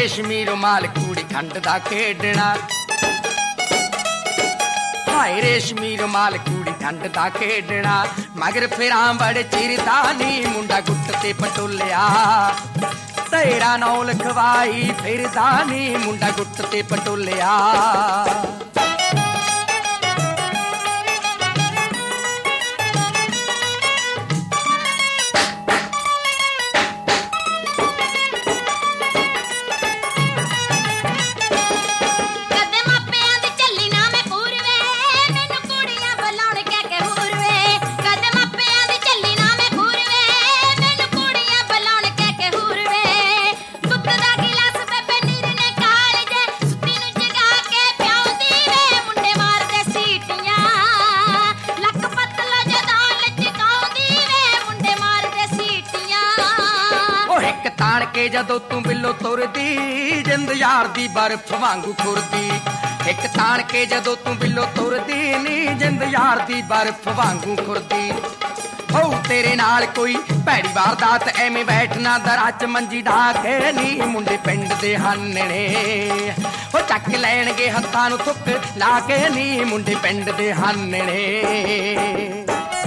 ਰੇਸ਼ਮੀ ਰੁਮਾਲ ਕੂੜੀ ਖੰਡ ਦਾ ਖੇਡਣਾ, ਹਾਏ ਰੇਸ਼ਮੀ ਰੁਮਾਲ ਕੂੜੀ ਖੰਡ ਦਾ ਖੇਡਣਾ। ਮਗਰ ਫਿਰਾਂ ਬੜੇ ਚਿਰ ਦਾ ਨੀ ਮੁੰਡਾ ਗੁੱਟ ਤੇ ਪਟੋਲਿਆ, ਤੇਰਾ ਨਾਂ ਲਿਖਵਾਈ ਫਿਰਦਾ ਨੀ ਮੁੰਡਾ ਗੁੱਟ ਤੇ ਪਟੋਲਿਆ। ਤਾਣ ਕੇ ਜਦੋਂ ਤੂੰ ਬਿੱਲੋ ਤੁਰਦੀ ਜਿੰਦ ਯਾਰ ਦੀ ਬਰਫ਼ ਵਾਂਗੂ ਖੁਰਦੀ, ਇੱਕ ਤਾਣ ਕੇ ਜਦੋਂ ਤੂੰ ਬਿੱਲੋ ਤੁਰਦੀ ਨੀ ਜਿੰਦ ਯਾਰ ਦੀ ਬਰਫ਼ ਵਾਂਗੂ ਖੁਰਦੀ। ਹੋ ਤੇਰੇ ਨਾਲ ਕੋਈ ਭੈੜੀ ਵਾਰਦਾਤ ਐਵੇਂ ਬੈਠਣਾ ਦਰਾਂ ਚ ਮੰਜੀ ਢਾ ਕੇ ਨੀ ਮੁੰਡੇ ਪਿੰਡ ਦੇ ਹਾਨਣੇ, ਹੋ ਚੱਕ ਲੈਣਗੇ ਹੱਥਾਂ ਨੂੰ ਥੁੱਕ ਲਾ ਕੇ ਨੀ ਮੁੰਡੇ ਪਿੰਡ ਦੇ ਹਾਨਣੇ।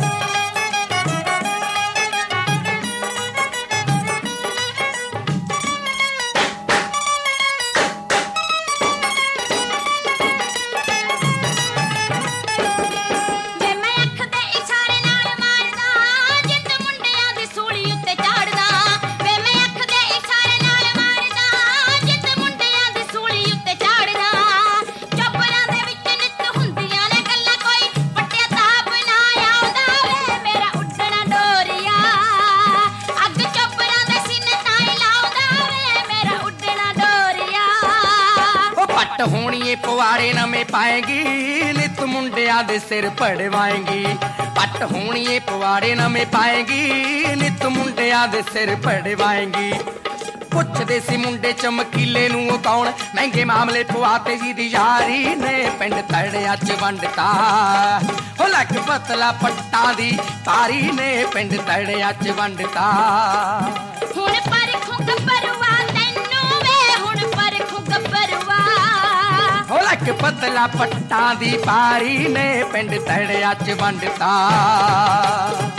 ਹੋਣੀਏ ਪਵਾੜੇ ਨਵੇਂ ਪਾਏਗੀ ਨਿਤ ਮੁੰਡਿਆਂ ਦੇ ਸਿਰ ਪੜਵਾਏਗੀ, ਪੱਟ ਹੋਣੀਏ ਪਵਾੜੇ ਨਵੇਂ ਪਾਏਗੀ ਨਿਤ ਮੁੰਡਿਆਂ ਦੇ ਸਿਰ ਪੜਵਾਏਗੀ। ਪੁੱਛਦੇ ਸੀ ਮੁੰਡੇ ਚਮਕੀਲੇ ਨੂੰ ਉਹ ਕੌਣ, ਮਹਿੰਗੇ ਮਾਮਲੇ ਪਵਾਤੇ ਜੀ ਦੀ ਯਾਰੀ ਨੇ ਪਿੰਡ ਤੜਿਆਂ ਚ ਵੰਡਤਾ, ਹੋ ਲੱਕ ਪਤਲਾ ਪੱਟਾਂ ਦੀ ਤਾਰੀ ਨੇ ਪਿੰਡ ਤੜਿਆਂ ਚ ਵੰਡਤਾ। ਹੁਣ ਪਰਖੂ ਗੱਭਰੂਆ ਤੈਨੂੰ ਵੇ, ਹੁਣ ਪਰਖੂ ਗੱਭਰੂਆ, ਹੋ ਲੱਕ ਪਤਲਾ ਪੱਟਾਂ ਦੀ ਪਾਰੀ ਨੇ ਪਿੰਡ ਤੜਿਆਂ ਚ ਵੰਡਤਾ।